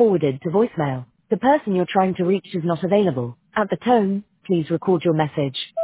forwarded to voicemail. The person you're trying to reach is not available. At the tone, please record your message.